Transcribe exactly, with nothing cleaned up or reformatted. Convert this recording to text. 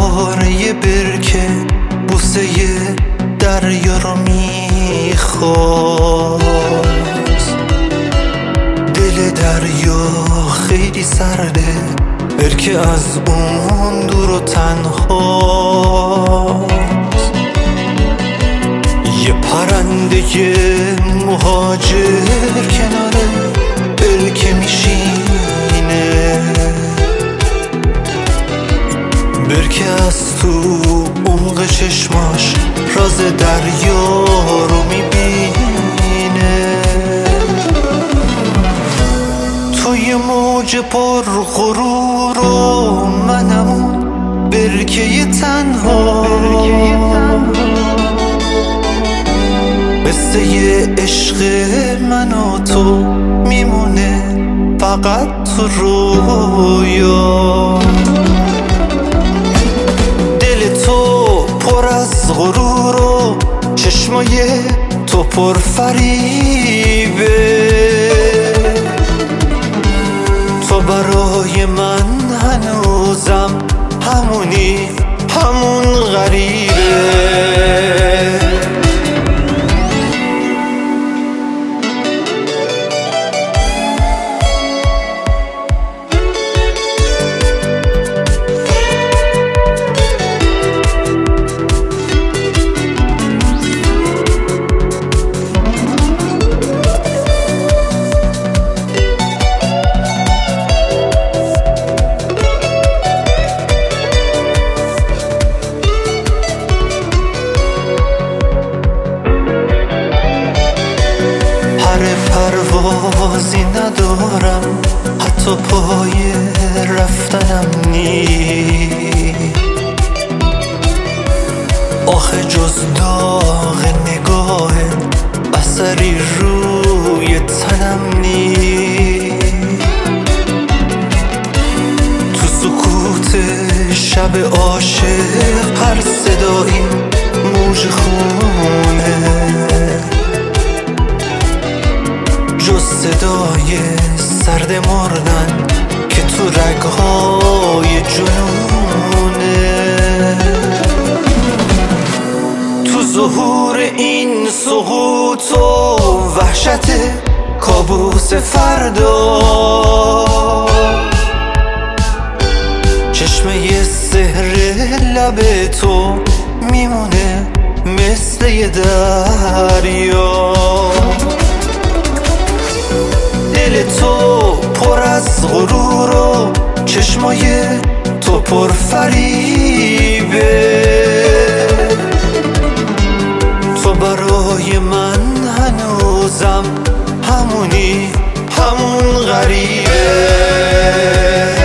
پاره برکه بوسه دریا رو میخواست. دل دریا خیلی سرده، برکه از اون دور و تنهاست. یه پرنده مهاجر کنار برکه میشینه، برکه از تو عمق چشماش راز دریا رو میبینه. توی موج پر غرور و منم برکه تنها، قصه عشق من و تو میمونه فقط تو رویا. دل تو پر از غرور و چشمای تو پر فریبه، تو برای من هنوزم همونی، همون غریبه. پروازی ندارم، حتی پای رفتنم نی، آخه جز داغ نگاه اثری روی تنم نی. تو سکوت شب عاشق هر صدایی موج خونه، جز صدای سرد مردن که تو رگهای جنونه. تو ظهور این سقوط و وحشت کابوس فردا، چشمه سحر لب تو میمونه مثل یه دریا. دل تو پر از غرور و چشمای تو پر فریبه، تو برای من هنوزم همونی، همون غریبه.